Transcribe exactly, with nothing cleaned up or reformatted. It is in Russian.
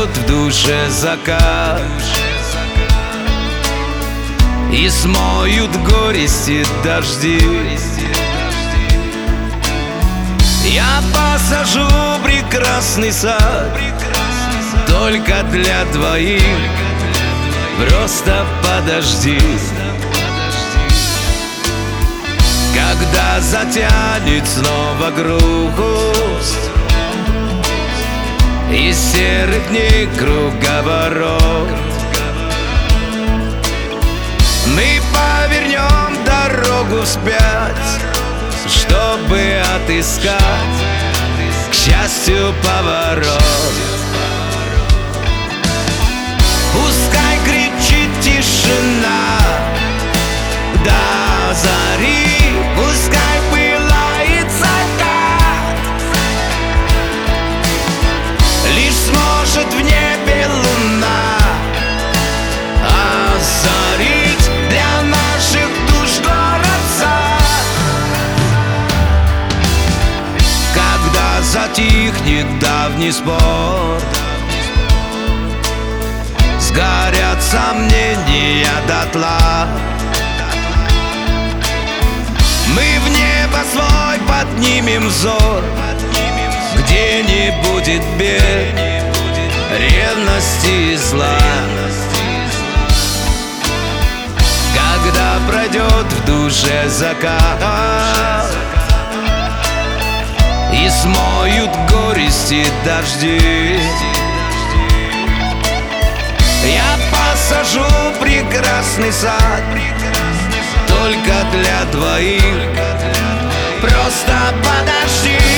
придет в душе закат и смоют горести дожди. Я посажу прекрасный сад только для двоих, просто подожди. Когда затянет снова грусть и серых дней круговорот, мы повернем дорогу вспять, чтобы отыскать, к счастью, поворот. Пускай кричит тишина до зари, пускай пылает закат, лишь сможет в небе луна озарить для наших душ город-сад. Когда затихнет давний спор, сгорят сомнения дотла, мы в небо свой поднимем взор, где не будет бед, ревности и зла. Когда пройдет в душе закат и смоют горести дожди, я посажу прекрасный сад только для двоих, просто подожди.